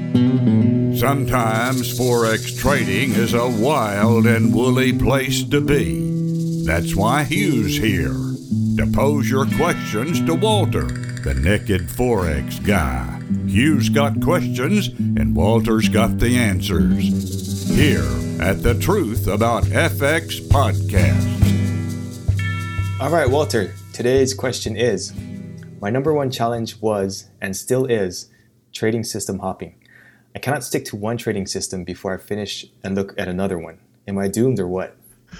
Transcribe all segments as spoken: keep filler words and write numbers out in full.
Sometimes Forex trading is a wild and woolly place to be. That's why Hugh's here, to pose your questions to Walter, the naked Forex guy. Hugh's got questions, and Walter's got the answers. Here at the Truth About F X podcast. All right, Walter, today's question is, my number one challenge was, and still is, trading system hopping. I cannot stick to one trading system before I finish and look at another one. Am I doomed or what?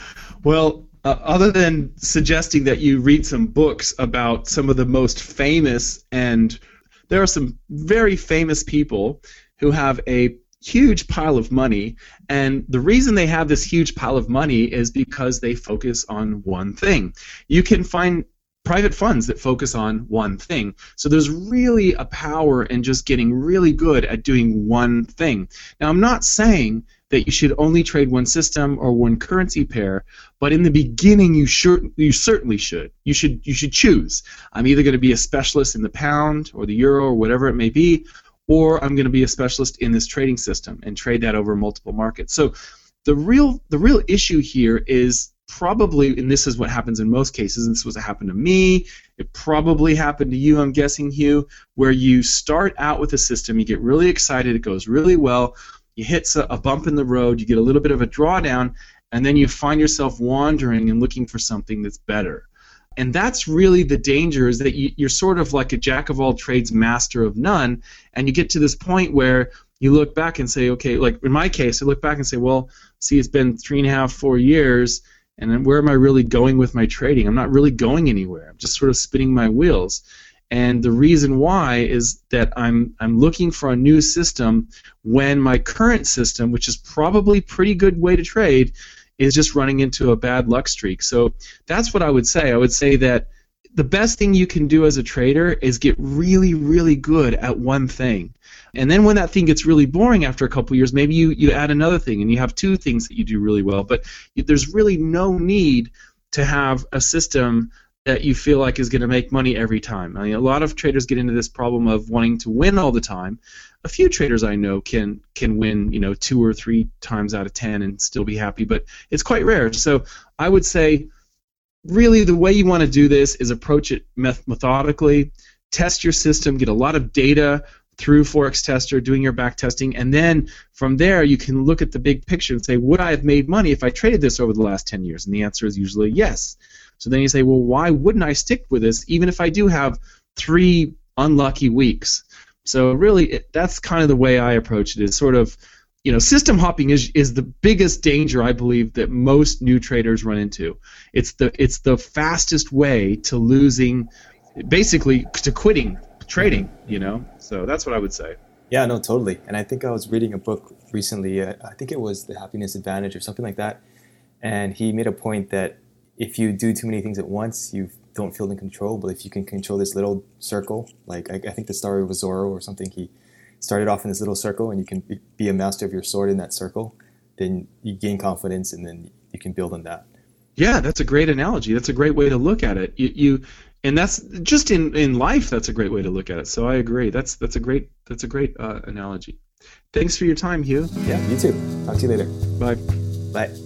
Well, uh, other than suggesting that you read some books about some of the most famous, and there are some very famous people who have a huge pile of money, and the reason they have this huge pile of money is because they focus on one thing. You can find private funds that focus on one thing. So there's really a power in just getting really good at doing one thing. Now, I'm not saying that you should only trade one system or one currency pair, but in the beginning you sure you certainly should. You should you should choose. I'm either going to be a specialist in the pound or the euro or whatever it may be, or I'm going to be a specialist in this trading system and trade that over multiple markets. So the real the real issue here is probably, and this is what happens in most cases, and this was what happened to me, it probably happened to you, I'm guessing, Hugh, where you start out with a system, you get really excited, it goes really well, you hit a bump in the road, you get a little bit of a drawdown, and then you find yourself wandering and looking for something that's better. And that's really the danger, is that you, you're sort of like a jack of all trades, master of none, and you get to this point where you look back and say, okay, like in my case, I look back and say, well, see, it's been three and a half, four years, and then where am I really going with my trading? I'm not really going anywhere. I'm just sort of spinning my wheels. And the reason why is that I'm I'm looking for a new system when my current system, which is probably a pretty good way to trade, is just running into a bad luck streak. So that's what I would say. I would say that the best thing you can do as a trader is get really, really good at one thing. And then when that thing gets really boring after a couple years, maybe you, you add another thing and you have two things that you do really well. But there's really no need to have a system that you feel like is going to make money every time. I mean, a lot of traders get into this problem of wanting to win all the time. A few traders I know can can win, you know, two or three times out of ten and still be happy, but it's quite rare. So I would say really the way you want to do this is approach it methodically, test your system, get a lot of data through Forex Tester, doing your back testing, and then from there you can look at the big picture and say, would I have made money if I traded this over the last ten years? And the answer is usually yes. So then you say, well, why wouldn't I stick with this even if I do have three unlucky weeks? So really, it, that's kind of the way I approach it, is sort of, you know, system hopping is is the biggest danger, I believe, that most new traders run into. It's the it's the fastest way to losing, basically to quitting trading, you know. So that's what I would say. Yeah, no, totally. And I think I was reading a book recently, uh, I think it was The Happiness Advantage or something like that, and he made a point that if you do too many things at once, you don't feel in control, but if you can control this little circle, like I, I think the story was Zorro or something, he started off in this little circle and you can be a master of your sword in that circle, then you gain confidence and then you can build on that. Yeah, that's a great analogy. That's a great way to look at it. You, you and that's just in, in life. That's a great way to look at it. So I agree. That's that's a great that's a great uh, analogy. Thanks for your time, Hugh. Yeah, you too. Talk to you later. Bye. Bye.